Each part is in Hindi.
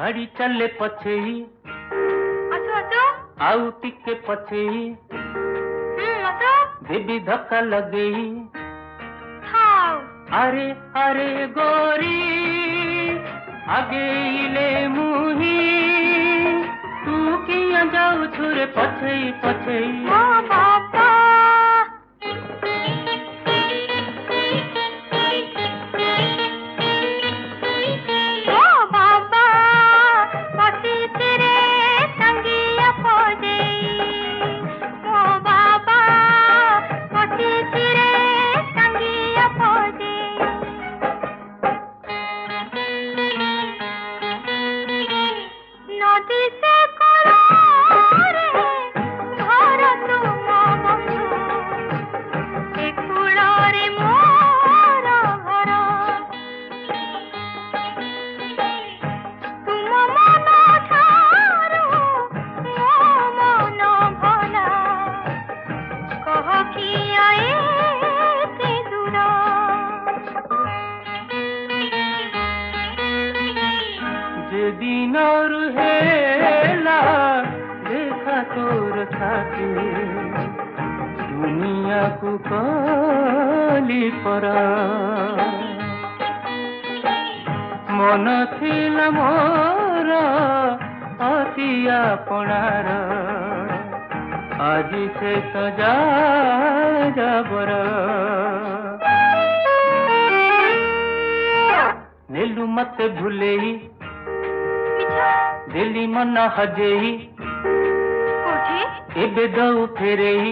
गाड़ी चले पछेई आसो आसो आउ टिके पछेई आसो देवी धक्का लगेई थाओ अरे अरे गोरी आगे ले मुही तू किया जाऊ छुरे पछेई पछेई ओ बाबा दिन और हेला देखा तोर छाती दुनिया को कली परा मन थिला मोर अति आपणार आज से तो जा जबर नेलु मत भूलेई दिल्ली मन हजेई एबे दऊ फेरेई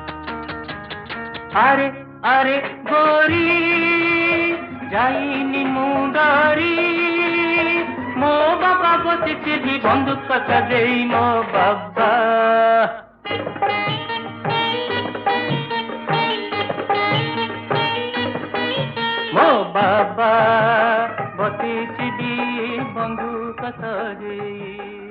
अरे अरे गोरी जाइनी मुंडारी मो बाबा बसिछि बंदूक सजेई मो बाबा मो बाबा बसिछि बंदूक सजेई।